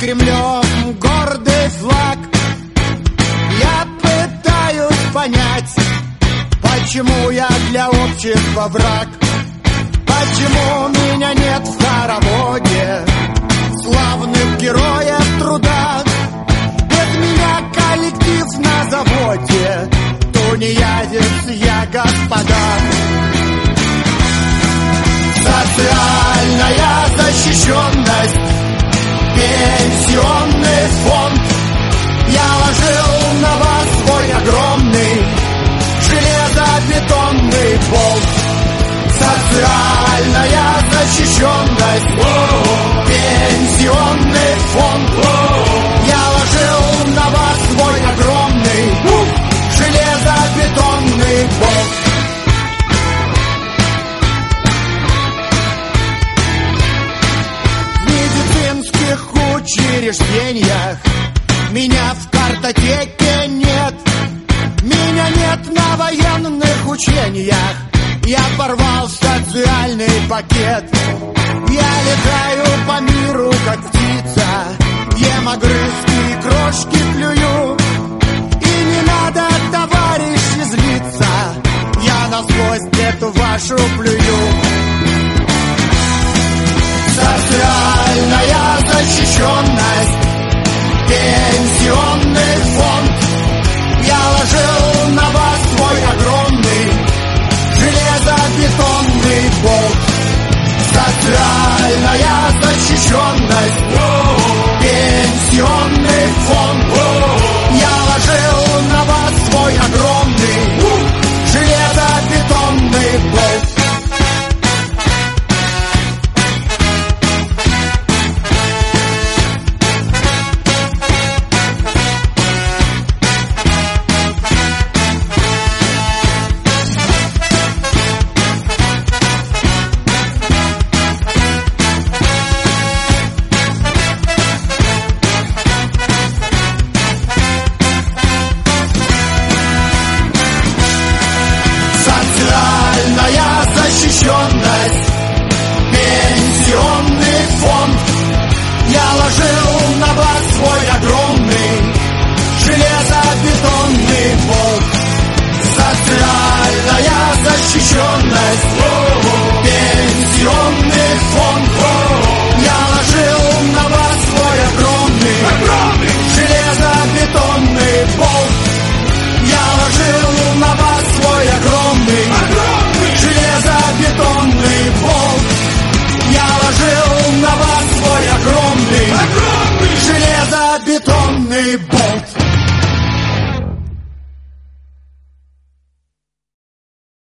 Кремлем гордый флаг. Я пытаюсь понять, почему я для общества враг. Почему меня нет в хороводе славных героев труда? Без меня коллектив на заводе тунеядец я, господа. Социальная защищенность, пенсионный фонд. Я ложил на вас свой огромный железобетонный болт. Социальная защищенность, пенсионный фонд. Я ложил на вас свой огромный железобетонный болт. В медицинских учреждениях меня в картотеке нет. Меня нет на военных учениях. Я порвал социальный пакет. Я летаю по миру, как птица, ем огрызки и крошки плюю. И не надо, товарищи, злиться, я насквозь эту вашу плюю. Социальная защищенность, пенсионный фонд. Я ложил на вас свой огромный железобетонный болт. Социальная защищенность, пенсионный фонд. Я ложил на вас свой огромный железобетонный болт. Защищенная